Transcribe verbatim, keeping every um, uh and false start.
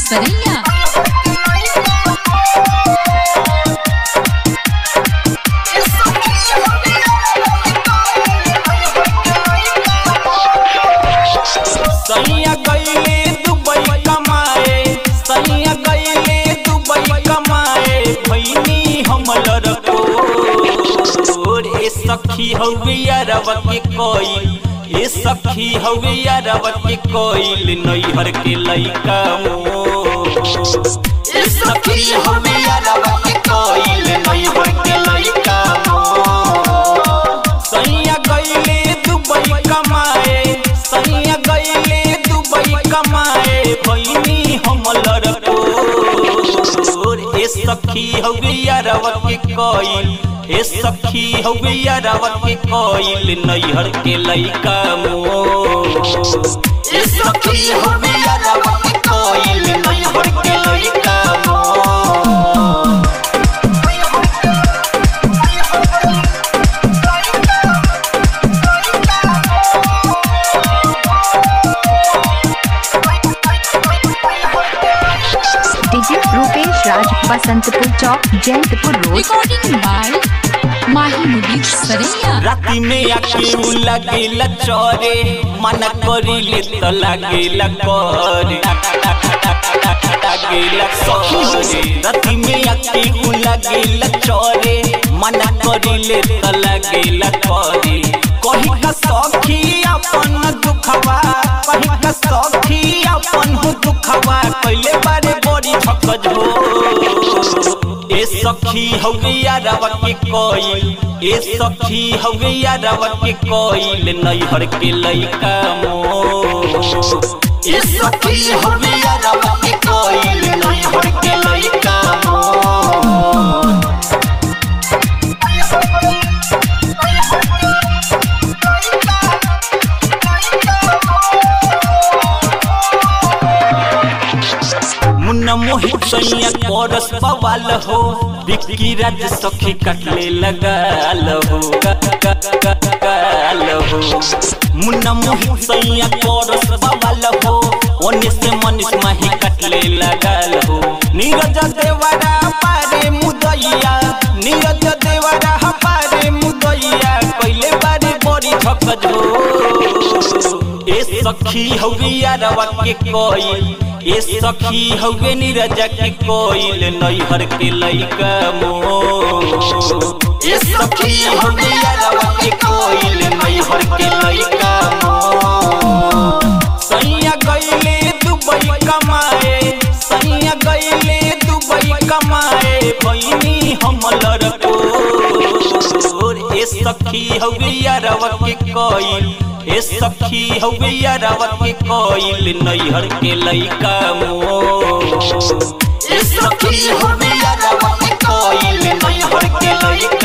सरैया। सैया गईले दुबई कमाए, सैया गईले दुबई कमाए, भईनी हमलर कोर। ए सखी हवे यारवा के कोई, ए सखी हवे यारवा के कोई, नैहर के लइका मोर। ए सखी हवे यारवा के कोई, नैहर के लइका मोर। सैया गईले दुबई कमाए, सैया गईले दुबई कमाए, भईनी हमलर कोर। ए सखी हवे यारवा के कोई, ए सखी हवे यारवा के कोई, नैहर के लइका मोर। ए सखी हवे यारवा के कोई, नैहर के लइका मोर। डीजे रूपेश राज, बसंतपुर चौक, Jayantpur road. Recording by Mahi Mubir Saraiya. राती में आके उ लागेला चोरे, मन करिले त लागेला करे, लागेला करे। राती में आके उ लागेला चोरे, मन करिले त लागेला करे। कहीं का सखी अपन दुखवा, कहीं का सखी अपन दुखवा, कइले बारे बड़ी ठकज हो। ए सखी हवे यारवा के कोई, ए सखी हवे यारवा के कोई, नैहर के लइका मोर। ए सखी हवे यारवा के कोई, नैहर के लइका मोर। मुन्ना मोहित सैया कोरस बवाल हो, बिक्की राज सखी कटले लगाल हो, गाल हो। मुन्ना मोहित सैया कोरस बवाल हो, ओने से मनीष माही कटले लगाल हो। नीरज देवरा पारे मुदैया, नीरज देवरा पारे मुदैया, कइले बारे बड़ी ठकज हो। ए सखी हवे यारवा के कोई, ए सखी हवे नीरज के कोई, नैहर के लइका मोर। ए सखी हवे यारवा के कोई, नैहर के लइका मोर। सैया गईले दुबई कमाए, सैया गईले दुबई कमाए, भईनी हमलर कोर। ए सखी हवे यारवा के कोई, ए सखी हवे यारवा के कोई, नैहर के लइका मोर। ए सखी हवे यारवा के कोई, नैहर के लइका